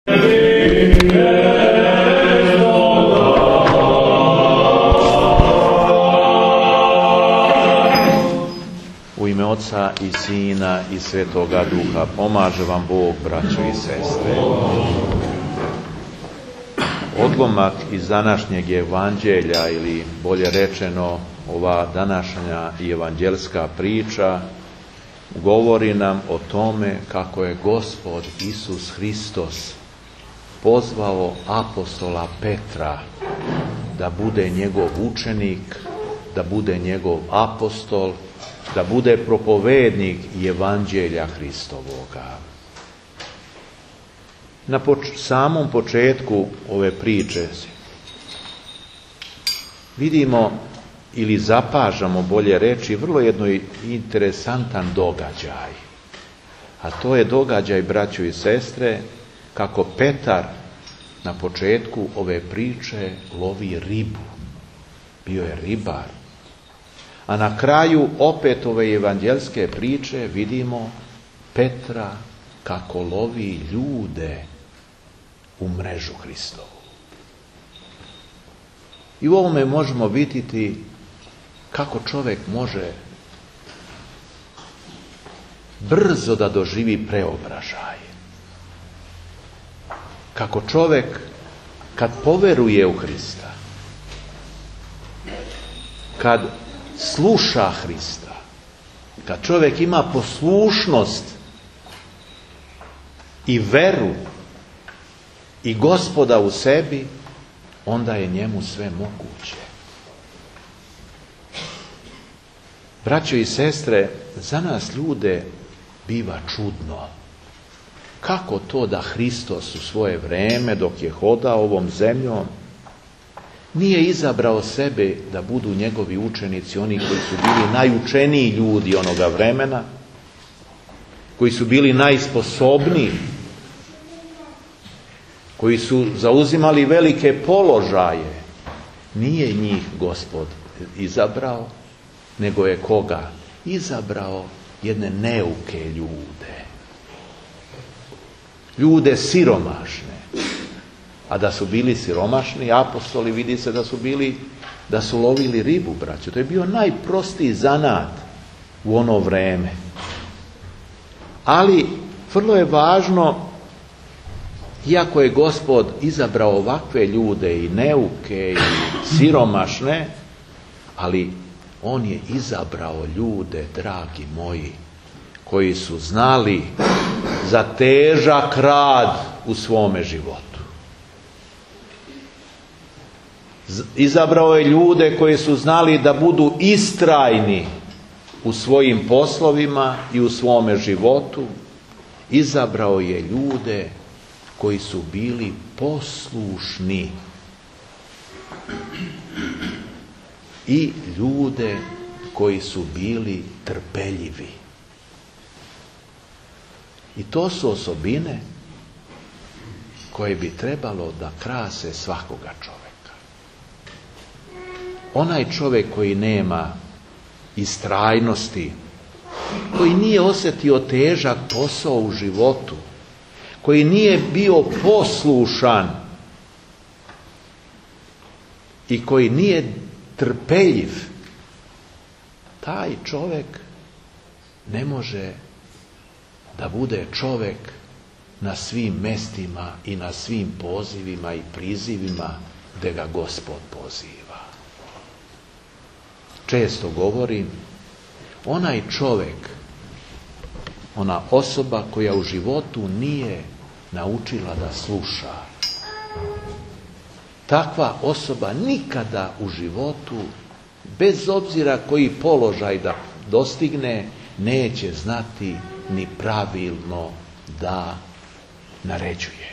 U ime Oca i Sina i Svetoga Duha pomaže vam Bog, braćo i sestre. Odlomak iz današnjeg evanđelja, ili bolje rečeno ova današnja evanđelska priča, govori nam o tome kako je Gospod Isus Hristos pozvao apostola Petra da bude njegov učenik, da bude njegov apostol, da bude propovednik evanđelja Hristovoga. Na samom početku ove priče vidimo ili zapažamo, bolje reći, vrlo jedno interesantan događaj. A to je događaj, braćo i sestre, kako Petar na početku ove priče lovi ribu. Bio je ribar. A na kraju opet ove evanđelske priče vidimo Petra kako lovi ljude u mrežu Hristovu. I u ovome možemo vidjeti kako čovjek može brzo da doživi preobražaj. Kako čovjek kad poveruje u Hrista, kad sluša Hrista, kad čovjek ima poslušnost i veru i Gospoda u sebi, onda je njemu sve moguće. Braćo i sestre, za nas ljude biva čudno. Kako to da Hristos u svoje vrijeme, dok je hodao ovom zemljom, nije izabrao sebe da budu njegovi učenici, oni koji su bili najučeniji ljudi onoga vremena, koji su bili najsposobniji, koji su zauzimali velike položaje. Nije njih Gospod izabrao, nego je koga? Izabrao jedne neuke ljude. Ljude siromašne. A da su bili siromašni apostoli, vidi se da su lovili ribu, braćo. To je bio najprostiji zanat u ono vreme. Ali vrlo je važno, iako je Gospod izabrao ovakve ljude i neuke i siromašne, ali on je izabrao ljude, dragi moji, koji su znali za težak rad u svome životu. Izabrao je ljude koji su znali da budu istrajni u svojim poslovima i u svome životu. Izabrao je ljude koji su bili poslušni i ljude koji su bili trpeljivi. I to su osobine koje bi trebalo da krase svakoga čovjeka. Onaj čovjek koji nema istrajnosti, koji nije osjetio težak posao u životu, koji nije bio poslušan i koji nije trpeljiv, taj čovjek ne može da bude čovjek na svim mestima i na svim pozivima i prizivima gdje ga Gospod poziva. Često govorim, onaj čovjek, ona osoba koja u životu nije naučila da sluša, takva osoba nikada u životu, bez obzira koji položaj da dostigne, neće znati ni pravilno da naređuje.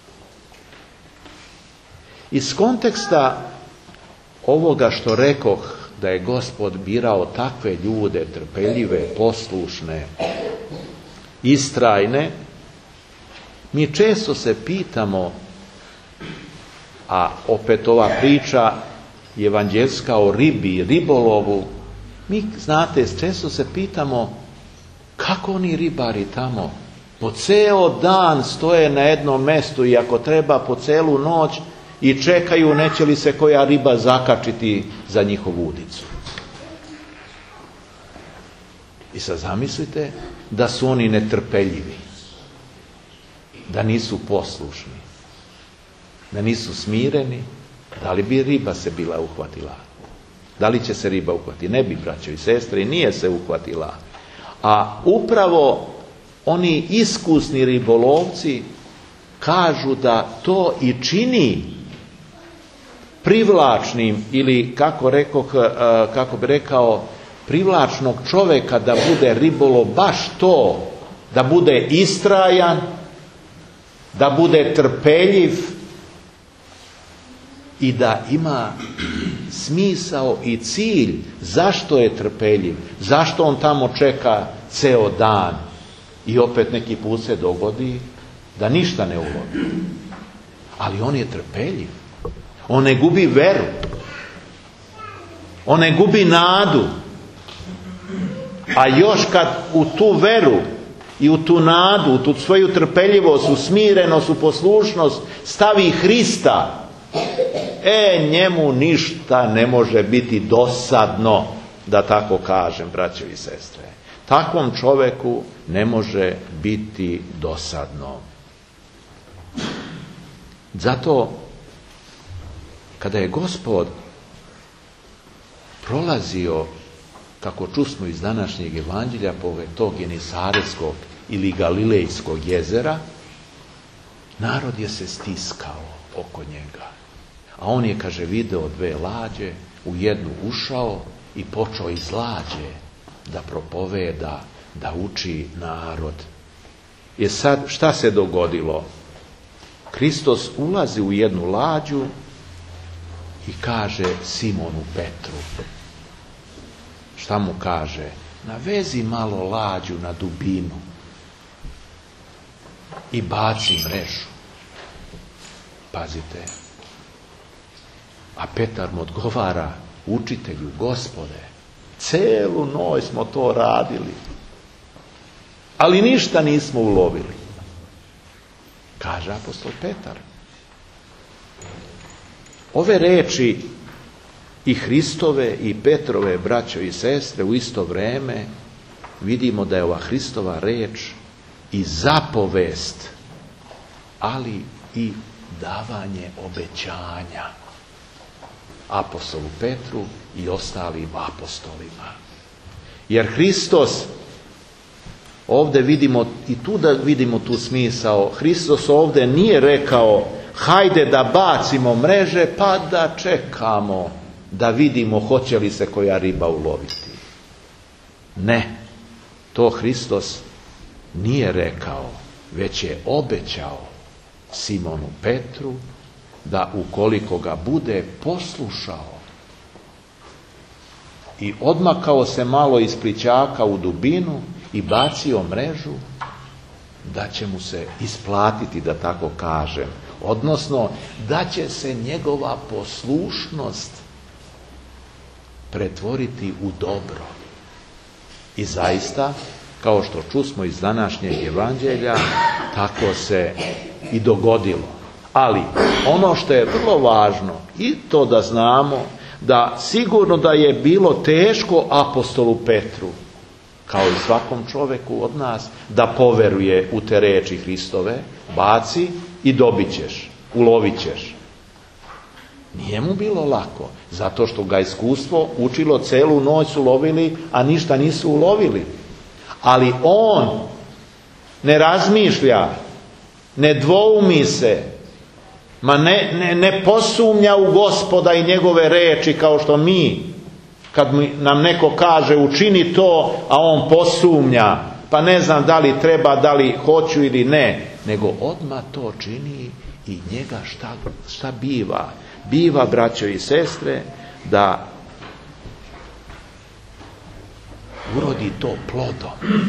Iz konteksta ovoga što rekoh, da je Gospod birao takve ljude, trpeljive, poslušne, istrajne, mi često se pitamo, a opet ova priča evanđelska o ribi, ribolovu, mi, znate, često se pitamo kako oni ribari tamo Po ceo dan stoje na jednom mestu i ako treba po celu noć i čekaju neće li se koja riba zakačiti za njihovu udicu. I sad zamislite da su oni netrpeljivi, da nisu poslušni, da nisu smireni, da li bi riba se bila uhvatila? Da li će se riba uhvatiti? Ne bi, braćo i sestre, nije se uhvatila. A upravo oni iskusni ribolovci kažu da to i čini privlačnim ili kako bi rekao privlačnog čovjeka da bude ribolov baš to, da bude istrajan, da bude trpeljiv i da ima smisao i cilj zašto je trpeljiv, zašto on tamo čeka ceo dan i opet neki put se dogodi da ništa ne ulovi. Ali on je trpeljiv. On ne gubi veru. On ne gubi nadu. A još kad u tu veru i u tu nadu, u tu svoju trpeljivost, u smirenost, u poslušnost stavi Hrista, njemu ništa ne može biti dosadno, da tako kažem, braćo i sestre. Takvom čoveku ne može biti dosadno. Zato, kada je Gospod prolazio, kako čusmo iz današnjeg evanđelja, pored tog Genesareskog ili Galilejskog jezera, narod je se stiskao oko njega. A on je, kaže, video dve lađe, u jednu ušao i počeo iz lađe da propoveda, da uči narod. I sad, šta se dogodilo? Hristos ulazi u jednu lađu i kaže Simonu Petru. Šta mu kaže? Navezi malo lađu na dubinu i baci mrežu. Pazite. A Petar mu odgovara, učitelju, Gospode, celu noć smo to radili, ali ništa nismo ulovili. Kaže apostol Petar. Ove reči i Hristove i Petrove, braćo i sestre, u isto vreme vidimo da je ova Hristova reč i zapovest, ali i davanje obećanja apostolu Petru i ostalim apostolima. Jer Hristos, ovdje vidimo, i tu da vidimo tu smisao, Hristos ovdje nije rekao hajde da bacimo mreže pa da čekamo da vidimo hoće li se koja riba uloviti. Ne, to Hristos nije rekao, već je obećao Simonu Petru da ukoliko ga bude poslušao i odmakao se malo iz plićaka u dubinu i bacio mrežu, da će mu se isplatiti, da tako kažem. Odnosno, da će se njegova poslušnost pretvoriti u dobro. I zaista, kao što čusmo iz današnjeg evanđelja, tako se i dogodilo. Ali ono što je vrlo važno i to da znamo, da sigurno da je bilo teško apostolu Petru, kao i svakom čovjeku od nas, da poveruje u te reči Hristove, baci i dobit ćeš, ulovit ćeš. Nije mu bilo lako, zato što ga iskustvo učilo, celu noć su lovili, a ništa nisu ulovili. Ali on ne razmišlja, ne dvoumi se, ne posumnja u Gospoda i njegove reči kao što mi, kad nam neko kaže učini to, a on posumnja, pa ne znam da li treba, da li hoću ili ne, nego odmah to čini i njega šta biva? Biva, braćo i sestre, da urodi to plodom.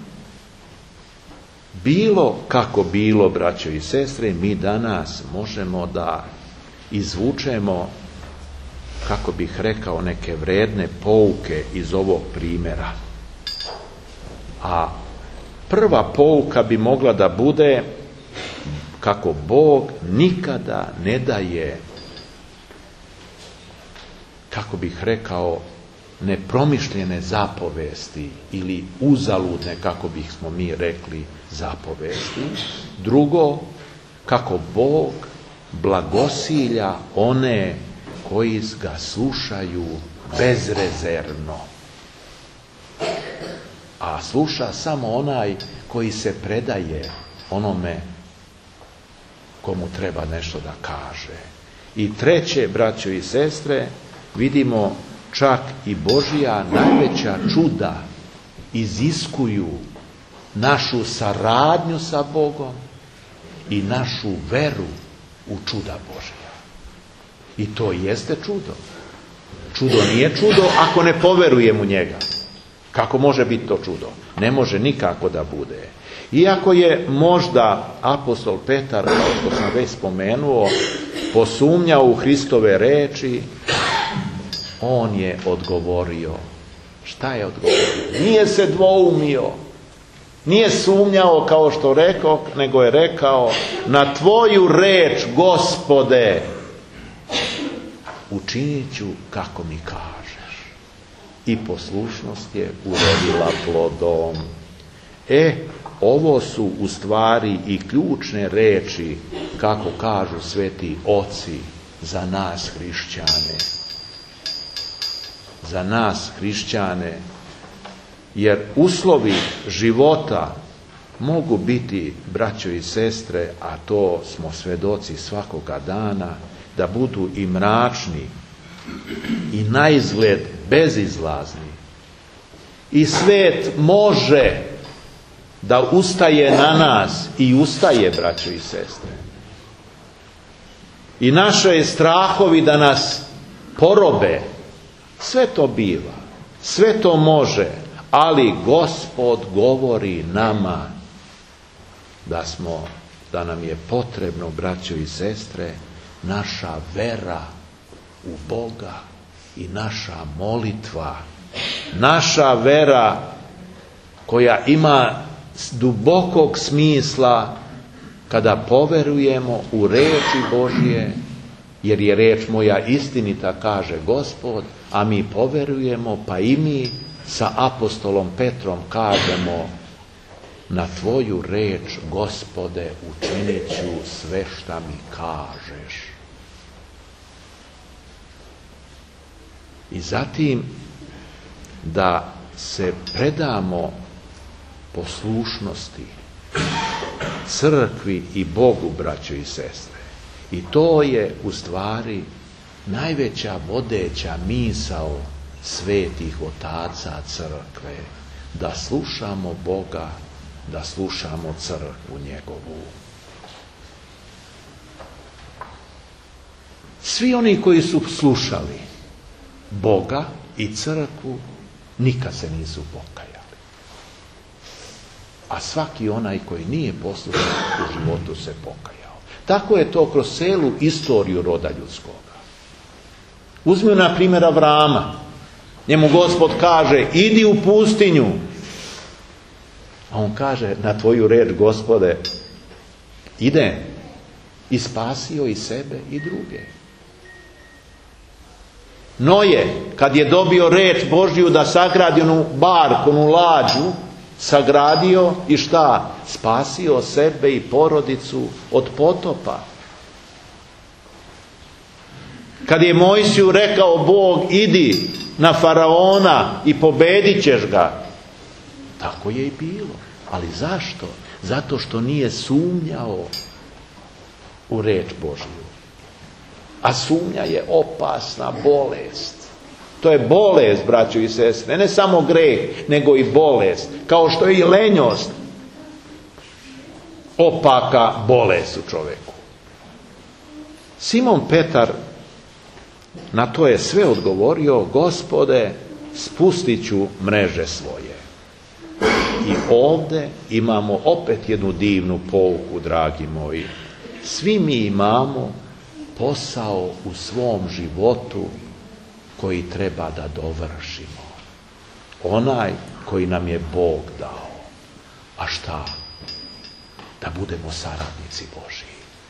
Bilo kako bilo, braćo i sestre, mi danas možemo da izvučemo, kako bih rekao, neke vredne pouke iz ovog primjera. A Prva pouka bi mogla da bude kako Bog nikada ne daje, kako bih rekao, nepromišljene zapovesti ili uzaludne, kako bismo mi rekli, zapovesti. Drugo, kako Bog blagosilja one koji ga slušaju bezrezervno. A sluša samo onaj koji se predaje onome komu treba nešto da kaže. I treće, braćo i sestre, vidimo čak i Božja najveća čuda iziskuju našu saradnju sa Bogom i našu veru u čuda Božja. I to jeste čudo. Čudo nije čudo ako ne poverujem u njega. Kako može biti to čudo? Ne može nikako da bude. Iako je možda apostol Petar, kao što sam već spomenuo, posumnjao u Hristove reči, on je odgovorio. Šta je odgovorio? Nije se dvoumio. Nije sumnjao kao što rekao, nego je rekao: na tvoju reč, Gospode, učinit ću kako mi kažeš. I poslušnost je urodila plodom. Ovo su u stvari i ključne reči, kako kažu sveti oci, za nas hrišćane. Za nas hrišćane, jer uslovi života mogu biti, braćo i sestre, a to smo svedoci svakoga dana, da budu i mračni i naizgled bezizlazni. I svet može da ustaje na nas i ustaje, braćo i sestre. I naše strahovi da nas porobe, sve to biva, sve to može, ali Gospod govori nama da nam je potrebno, braćo i sestre, naša vera u Boga i naša molitva. Naša vera koja ima dubokog smisla kada poverujemo u reči Božje, jer je reč moja istinita, kaže Gospod, a mi poverujemo, pa i mi sa apostolom Petrom kažemo: na tvoju reč, Gospode, učinit ću sve šta mi kažeš. I zatim da se predamo poslušnosti crkvi i Bogu, braćo i sestre. I to je u stvari najveća vodeća misao svetih otaca crkve, da slušamo Boga, da slušamo crkvu njegovu. Svi oni koji su slušali Boga i crkvu nikad se nisu pokajali. A svaki onaj koji nije poslušan u životu se pokajao. Tako je to kroz celu istoriju roda ljudskoga. Uzmimo na primjer Avrama. Njemu Gospod kaže: idi u pustinju. A on kaže: na tvoju reč, Gospode, ide. I spasio i sebe i druge. Noje, kad je dobio reč Božju da sagradi onu barku, onu lađu, sagradio i šta? Spasio sebe i porodicu od potopa. Kad je Mojsiju rekao Bog: idi na faraona i pobedit ćeš ga, tako je i bilo. Ali zašto? Zato što nije sumnjao u reč Božju. A sumnja je opasna bolest. To je bolest, braćo i sestre, ne samo greh, nego i bolest. Kao što je i lenjost opaka bolest u čoveku. Simon Petar na to je sve odgovorio: Gospode, spustit ću mreže svoje. I ovdje imamo opet jednu divnu pouku, dragi moji. Svi mi imamo posao u svom životu koji treba da dovršimo. Onaj koji nam je Bog dao. A šta? Da budemo saradnici Božji.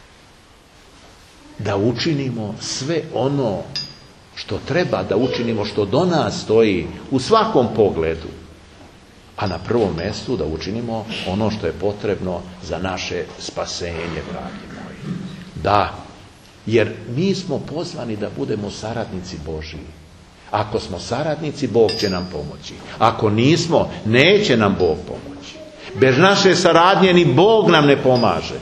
Da učinimo sve ono što treba da učinimo, što do nas stoji u svakom pogledu. A na prvom mjestu da učinimo ono što je potrebno za naše spasenje, dragi moji. Da, jer mi smo pozvani da budemo saradnici Božji. Ako smo saradnici, Bog će nam pomoći. Ako nismo, neće nam Bog pomoći. Bez naše saradnje ni Bog nam ne pomaže.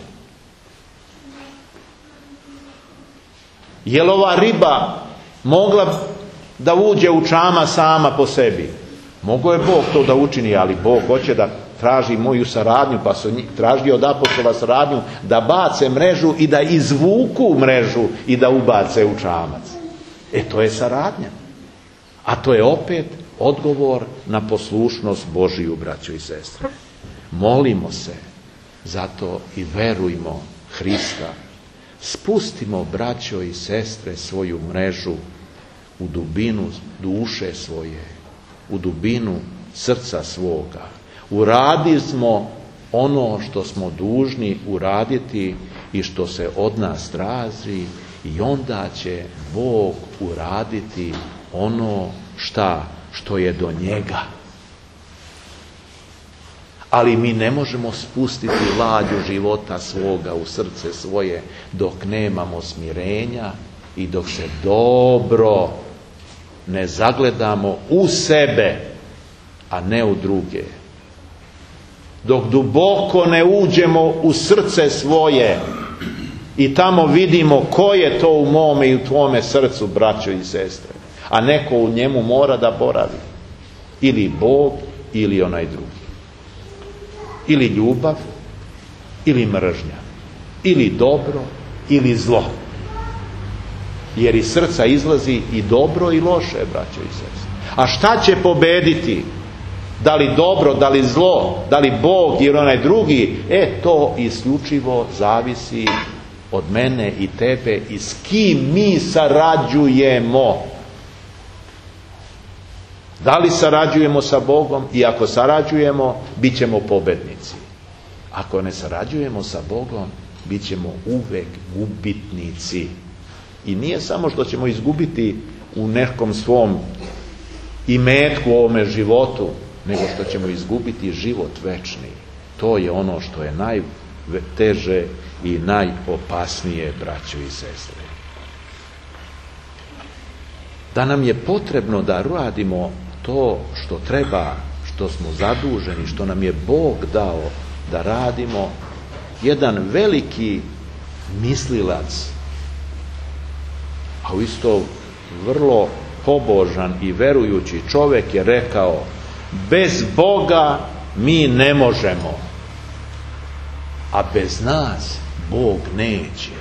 Je li ova riba mogla da uđe u čama sama po sebi? Mogao je Bog to da učini, ali Bog hoće da traži moju saradnju, pa su tražili od apostola saradnju da bace mrežu i da izvuku mrežu i da ubace u čamac. To je saradnja. A to je opet odgovor na poslušnost Božiju, braćo i sestre. Molimo se zato i verujmo Hrista. Spustimo, braćo i sestre, svoju mrežu u dubinu duše svoje, u dubinu srca svoga. Uradimo ono što smo dužni uraditi i što se od nas traži, i onda će Bog uraditi ono što je do njega. Ali mi ne možemo spustiti lađu života svoga u srce svoje dok nemamo smirenja i dok se dobro ne zagledamo u sebe, a ne u druge. Dok duboko ne uđemo u srce svoje i tamo vidimo ko je to u mome i u tvome srcu, braćo i sestre. A neko u njemu mora da boravi. Ili Bog, ili onaj drugi. Ili ljubav, ili mržnja. Ili dobro, ili zlo. Jer iz srca izlazi i dobro i loše, braćo i sestre. A šta će pobediti? Da li dobro, da li zlo, da li Bog ili onaj drugi? To isključivo zavisi od mene i tebe i s kim mi sarađujemo. Da li sarađujemo sa Bogom? I ako sarađujemo, bit ćemo pobednici. Ako ne sarađujemo sa Bogom, bit ćemo uvek gubitnici. I nije samo što ćemo izgubiti u nekom svom imetku u ovome životu, nego što ćemo izgubiti život večni. To je ono što je najteže i najopasnije, braćo i sestre. Da nam je potrebno da radimo to što treba, što smo zaduženi, što nam je Bog dao da radimo. Jedan veliki mislilac, a isto vrlo pobožan i verujući čovjek, je rekao: bez Boga mi ne možemo, a bez nas Bog neće.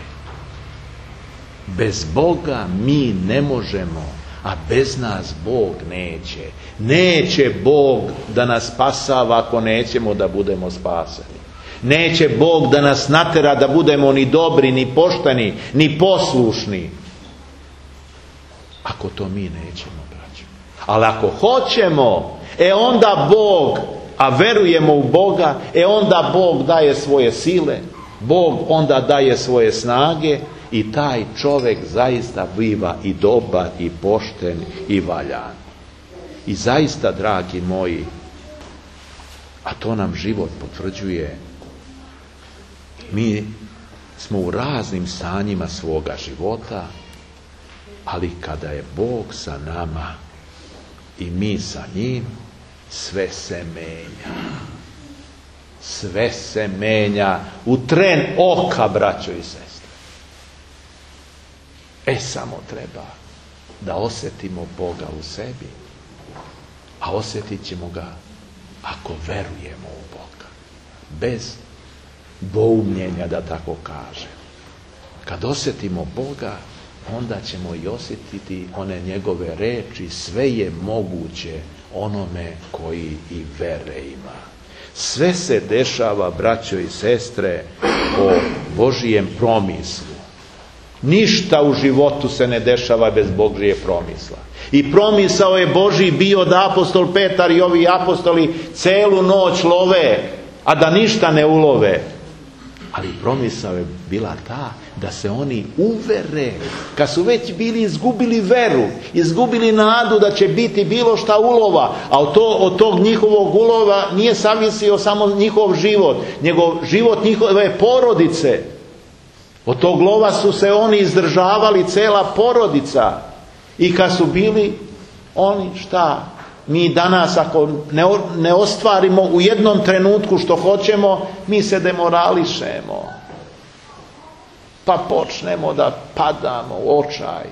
Bez Boga mi ne možemo, a bez nas Bog neće. Neće Bog da nas spasava ako nećemo da budemo spaseni. Neće Bog da nas natera da budemo ni dobri, ni pošteni, ni poslušni, ako to mi nećemo, braćo. Ali ako hoćemo, onda Bog, a verujemo u Boga, onda Bog daje svoje sile, Bog onda daje svoje snage i taj čovjek zaista biva i dobar i pošten i valjan. I zaista, dragi moji, a to nam život potvrđuje, mi smo u raznim stanjima svoga života, ali kada je Bog sa nama i mi sa njim, sve se menja. Sve se menja u tren oka, braćo i sestre. Samo treba da osjetimo Boga u sebi, a osjetit ćemo ga ako verujemo u Boga. Bez dvoumljenja, da tako kažem. Kad osjetimo Boga, onda ćemo i osjetiti one njegove reči: sve je moguće onome koji i vere ima. Sve se dešava, braćo i sestre, po Božijem promislu. Ništa u životu se ne dešava bez Božije promisla. I promisao je Božji bio da apostol Petar i ovi apostoli celu noć love a da ništa ne ulove. Ali promisao je bila ta da se oni uvere, kad su već bili izgubili veru, izgubili nadu da će biti bilo šta ulova, a od tog njihovog ulova nije zavisio samo njihov život, nego život njihove porodice. Od tog lova su se oni izdržavali, cela porodica. I kad su bili oni, šta? Mi danas ako ne ostvarimo u jednom trenutku što hoćemo, mi se demorališemo. Pa počnemo da padamo u očaj.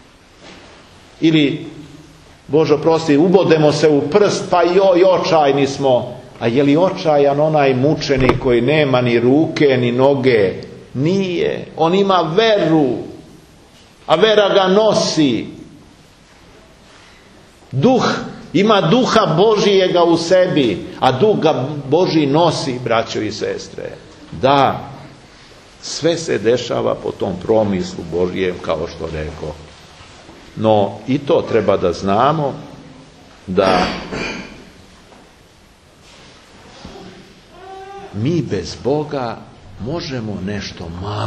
Ili, Bože oprosti, ubodemo se u prst, pa joj, očajni smo. A je li očajan onaj mučenik koji nema ni ruke, ni noge? Nije. On ima veru, a vera ga nosi. Ima duha Božijega u sebi, a duh ga Božji nosi, braćo i sestre. Da, sve se dešava po tom promislu Božjem, kao što rekao. No, i to treba da znamo, da mi bez Boga možemo nešto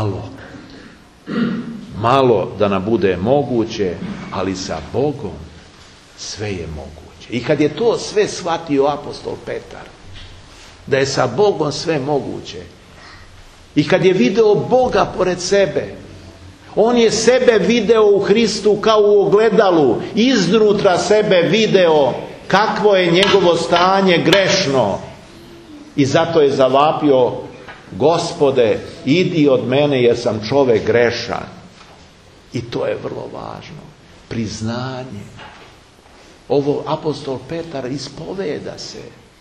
malo da nam bude moguće, ali sa Bogom sve je moguće. I kad je to sve shvatio apostol Petar, da je sa Bogom sve moguće, i kad je video Boga pored sebe, on je sebe video u Hristu kao u ogledalu, iznutra sebe video kakvo je njegovo stanje grešno, i zato je zavapio: Gospode, idi od mene jer sam čovjek grešan. I to je vrlo važno, priznanje. Ovo apostol Petar ispoveda se.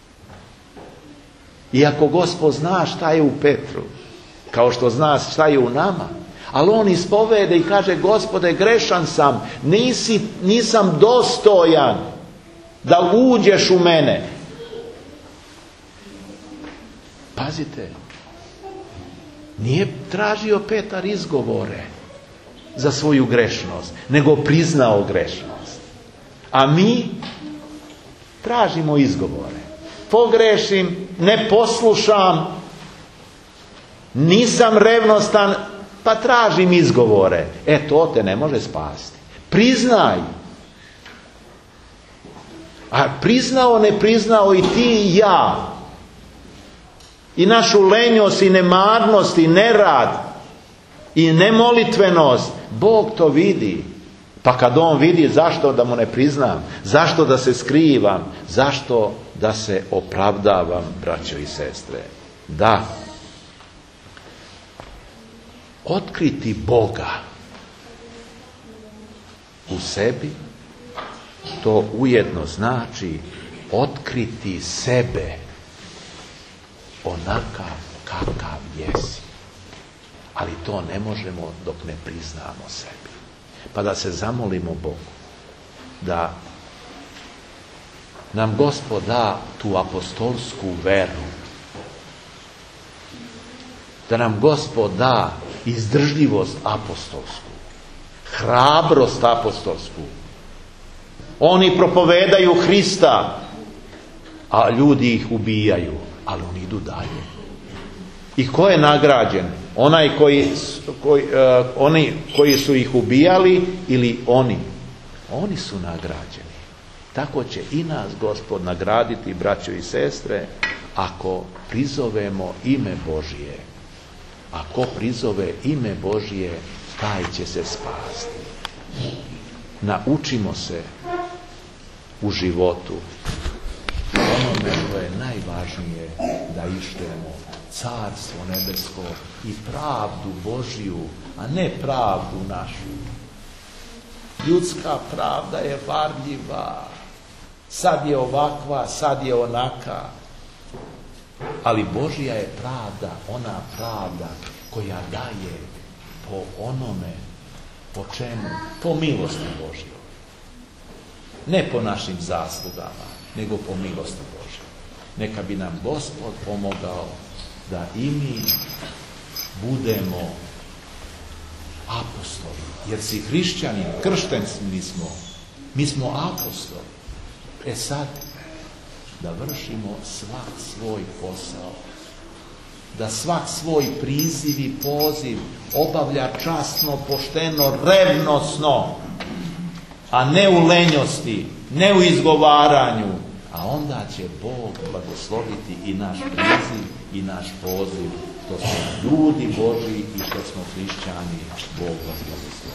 Iako Gospod zna šta je u Petru, kao što zna šta je u nama, ali on ispovede i kaže: Gospode, grešan sam, nisam dostojan da uđeš u mene. Pazite, nije tražio Petar izgovore za svoju grešnost, nego priznao grešnost. A mi tražimo izgovore. Pogrešim, ne poslušam, nisam revnostan, pa tražim izgovore. To te ne može spasiti. Priznaj. A priznao, ne priznao, i ti i ja. I našu lenjost i nemarnost i nerad i nemolitvenost, Bog to vidi. Pa kad on vidi, zašto da mu ne priznam? Zašto da se skrivam? Zašto da se opravdavam, braćo i sestre? Da. Otkriti Boga u sebi, to ujedno znači otkriti sebe onakav kakav jesi. Ali to ne možemo dok ne priznamo sebi. Pa da se zamolimo Bogu da nam Gospod da tu apostolsku veru, da nam Gospod da izdržljivost apostolsku, hrabrost apostolsku. Oni propovedaju Hrista, a ljudi ih ubijaju, ali oni idu dalje. I ko je nagrađen? Oni koji su ih ubijali ili oni? Oni su nagrađeni. Tako će i nas Gospod nagraditi, braćo i sestre, ako prizovemo ime Božije. Ako prizove ime Božije, taj će se spasti. Naučimo se u životu onome što je najvažnije, da ištemo Carstvo nebesko i pravdu Božiju, a ne pravdu našu. Ljudska pravda je varljiva. Sad je ovakva, sad je onaka. Ali Božja je pravda, ona pravda koja daje po onome, po čemu? Po milosti Božjoj. Ne po našim zaslugama, nego po milosti Božjoj. Neka bi nam Gospod pomogao da i mi budemo apostoli. Jer si hrišćanin, kršteni smo. Mi smo apostoli. Sad da vršimo svak svoj posao da svak svoj priziv i poziv obavlja časno, pošteno, revnosno, a ne u lenjosti, ne u izgovaranju, a onda će Bog blagosloviti i naš priziv i naš poziv, što smo ljudi Božji i što smo hrišćani, Bog vas blagoslovi.